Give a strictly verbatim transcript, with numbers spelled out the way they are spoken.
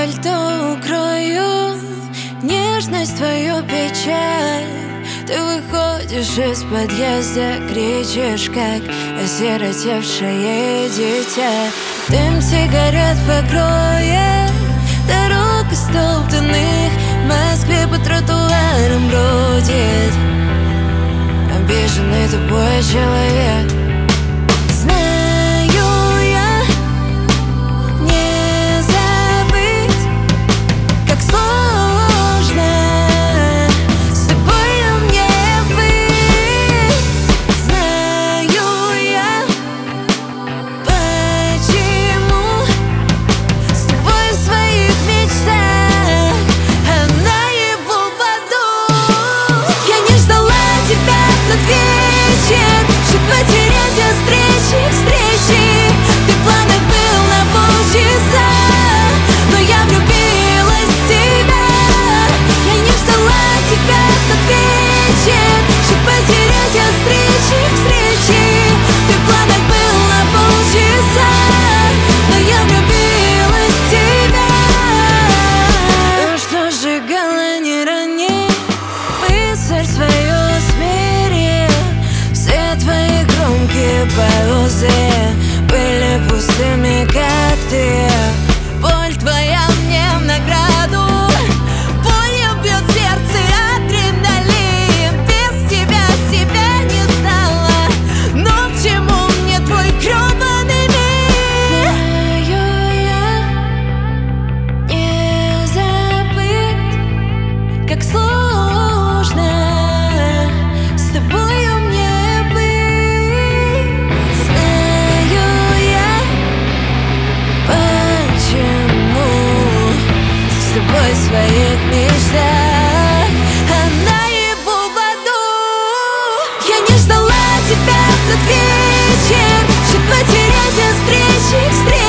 пальто укрою нежность, твою печаль. Ты выходишь из подъезда, кричишь, как осиротевшее дитя. Дым сигарет покроет дорог истоптанных, в Москве по тротуарам бродит обиженный тупой человек. Чтоб потерять от встречи к встрече, ты в планах был на полчаса, но я влюбилась в тебя. Я не ждала тебя в тот вечер. Чтоб потерять от встречи к встрече, ты в планах был на полчаса, но я влюбилась в тебя. То, что сжигало не ранее, мысль свою смирил. Все твои громкие паузы были пустыми, как ты. Боль твоя мне в награду. Болью бьет сердце адреналин. Без тебя себя не знала. Но к чему мне твой грёбаный мир? Знаю, я не забыть, как сложно с тобою мне. В своих мечтах, а наяву в аду. Я не ждала тебя в тот вечер. Чтоб потерять от встречи к встрече.